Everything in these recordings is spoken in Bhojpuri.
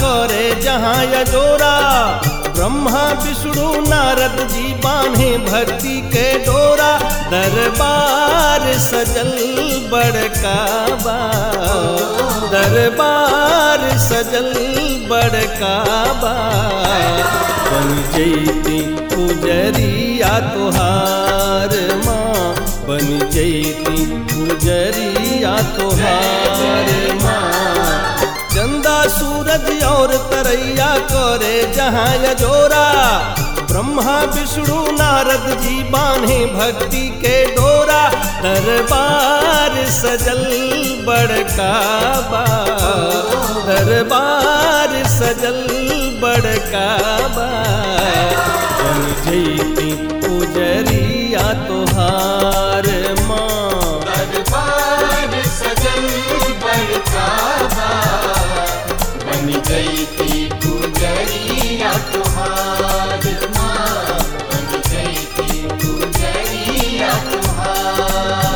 करे जहाँ यजोरा। ब्रह्मा विष्णु नारद जी बांधे भक्ति के डोरा। दरबार सजल बड़का बा, दरबार सजल बड़का बा। बन जैती पुजरिया तोहार माँ, बन जैती पुजरिया तोहार माँ। चंदा सूरज और तरैया करे जहाँ यजोरा। ब्रह्मा विष्णु नारद जी बांधे भक्ति के डोरा। दरबार सजल बड़का बा, दरबार सजल बड़का बा। बन जैती पुजरिया तोहार माँ, दरबार सजल बड़का बा। बन जैती पुजरिया तुहार माँ, बन जैती पुजरिया तुहार।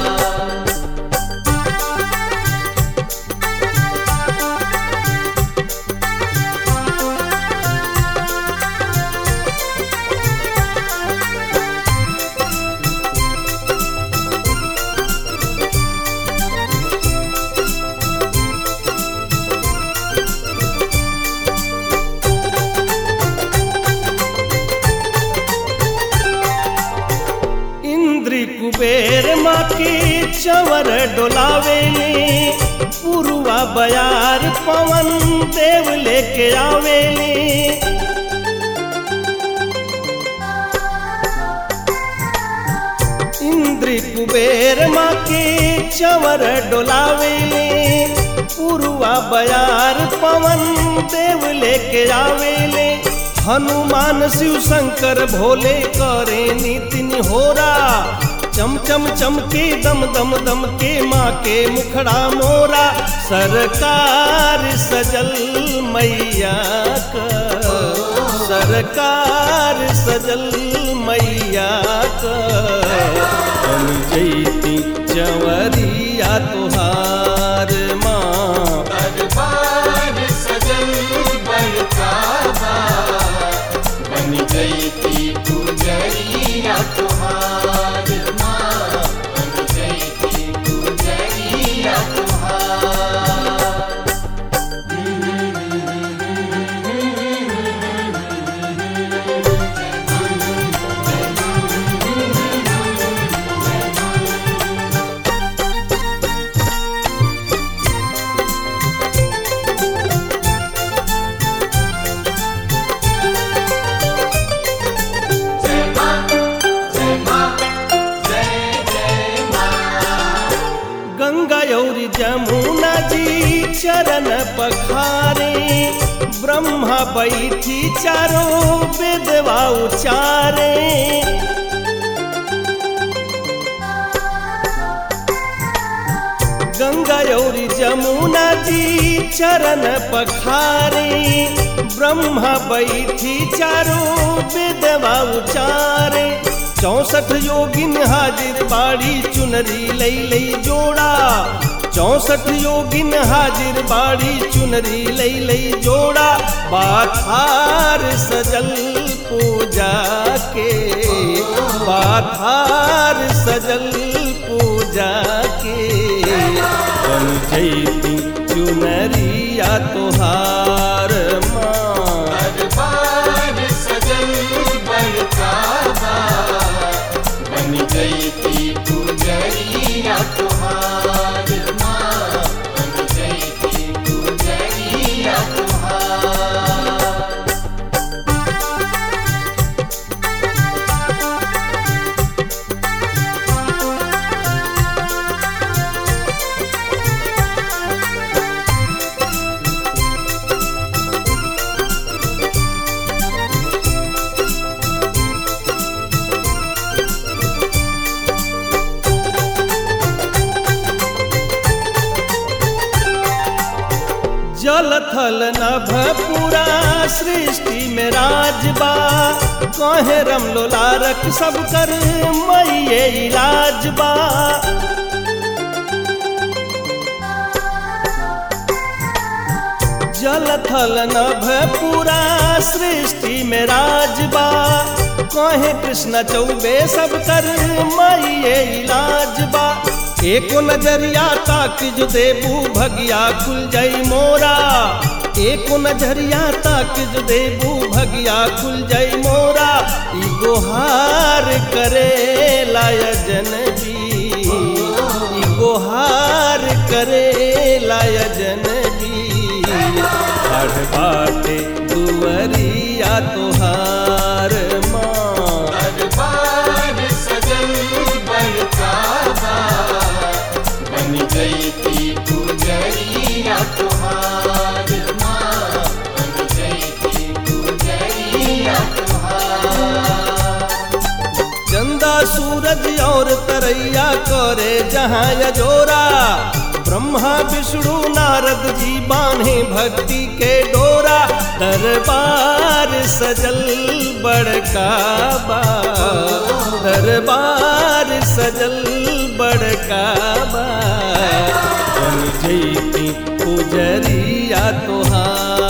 कुबेर माँ के चंवर डोलावेले। पुरवा बयार पवन देव लेके आवेले। इंद्र कुबेर माँ के चंवर डोलावेले। पुरवा बयार पवन देव लेके आवेले। हनुमान शिव शंकर भोले करे नितिन होरा। चम चम चमके दम दम दम के माँ के मुखड़ा मोरा। सरकार सजल मैया का, सरकार सजल मैया का। बन जैती चंवरिया तुहार माँ, दरबार सजल बड़का बा। बन जैती पुजरिया तुहार माँ, बन जैती पुजरिया तुहार। जमुना जी चरण पखारे। ब्रह्मा बैठी चारों वेदवा उचारे। गंगा और जमुना जी चरण पखारे। ब्रह्मा बैठी चारों वेदवा उचारे। 64 योगिन हाजिर बाड़ी चुनरी लई लई जोड़ा। 64 योगिन हाजिर बाड़ी चुनरी लई लई जोड़ा। बाथार सजल पूजा के, बाथार सजल पूजा के। बन जैती चुनरिया तुहार माँ, दरबार सजल बड़का बा। बन जैती पुजरिया तुहार माँ, बन जैती पुजरिया तुहार। जल थल नभ पूरा सृष्टि में राजबा। कहे रमलोलारक सब कर मैये इलाजबा। जल थल नभ पूरा सृष्टि में राजबा कहे कृष्ण चौबे सब कर माइये इलाजबा एको नजरिया ताक जो देबू भगिया खुल जाई मोरा एको नजरिया ताक जो देबू भगिया खुल जाई मोरा ई गोहार करे लायजन जी ई गोहार करे लायजन जी हर बाटे दुवरिया तोहार माँ दरबार सजल बड़कावा बन गई थी गुजरिया तुम्हार माँ बन गई थी गुजरिया तुम्हार चंदा सूरज और तरैया करे जहाँ यजोरा ब्रह्मा विष्णु नारद जी बांधे भक्ति के डोरा दरबार सजल बड़काबा दरबार सजल बड़काबा बन जैती पुजरिया तोहार